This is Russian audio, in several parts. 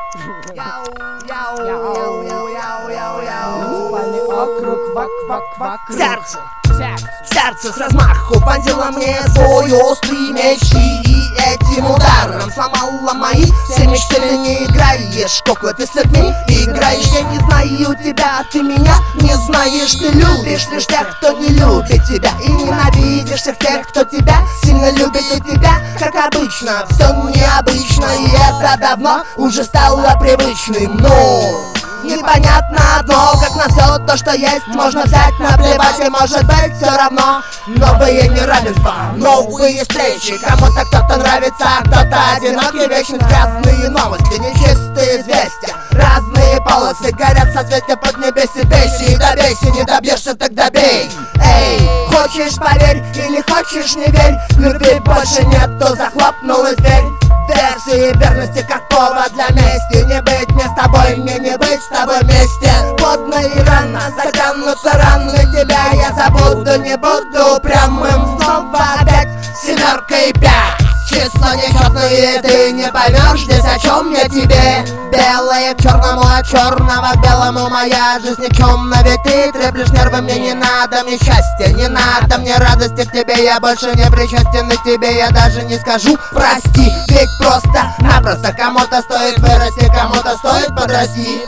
Муниципальный округ, вак-вак-вак. Сердце с размаху вонзило мне свой острый меч, и этим ударом сломала мои все мечты. Ты не играешь куклы, ты с людьми играешь. Я не знаю тебя, ты меня не знаешь. Ты любишь лишь тех, кто не любит тебя, и ненавидишь всех тех, кто тебя сильно любит. У тебя, как обычно, все необычно, и это давно уже стало привычным. Но непонятно одно, как на все то, что есть, можно взять, наплевать, и может быть все равно. Новые неравенства, новые встречи, кому-то кто-то нравится, а кто-то одинокий. Вечность, грязные новости, нечистые известия, разные полосы, горят созвездия поднебесья. Бейся и добейся, не добьешься, тогда бей. Эй, хочешь поверь или хочешь не верь, любви больше нет, то захлопнулась дверь. Версии верности как повод для мести. Не быть мне с тобой, мне не быть с тобой вместе. Поздно и рано затянутся раны, тебя я забуду, не буду упрямым. Снова опять семерка и 5. Числа нечетные, ты не поймешь здесь, о чем я тебе. Белое к черному, от черного к белому. Моя жизнь никчемна, ведь ты треплешь нервы. Мне не надо мне счастья, не надо мне радости. К тебе я больше не причастен, и тебе я даже не скажу прости. Ведь просто-напросто кому-то стоит вырасти, кому-то стоит подрасти.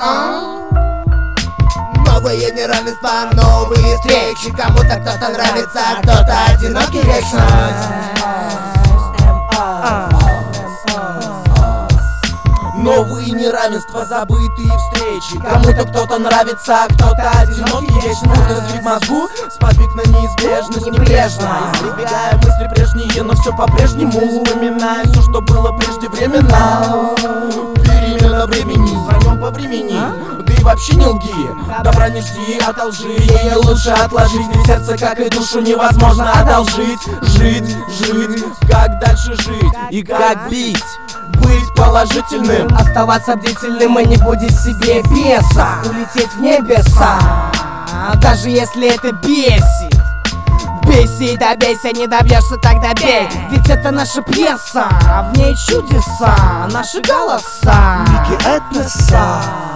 Новые неравенства, новые встречи, кому-то кто-то нравится, а кто-то одинокий вечно. Новые неравенства, забытые встречи, кому-то кто-то нравится, а кто-то одинокий вечно. Мысли в мозгу, сподвиг на неизбежность небрежно. Избегая мысли прежние, но все по-прежнему. Вспоминая все, что было преждевременно. Перемена времени, звонем по времени. Ты вообще не лги, добра не жди от лжи. Ей лучше отложить, ведь сердце, как и душу, невозможно одолжить. Жить, как дальше жить и как бить. Быть положительным, Оставаться бдительным и не будить в себе беса. Улететь в небеса, даже если это бесит. Бейся и добейся, не добьешься, тогда бей. Ведь это наша пьеса, в ней чудеса, наши голоса. Этноса.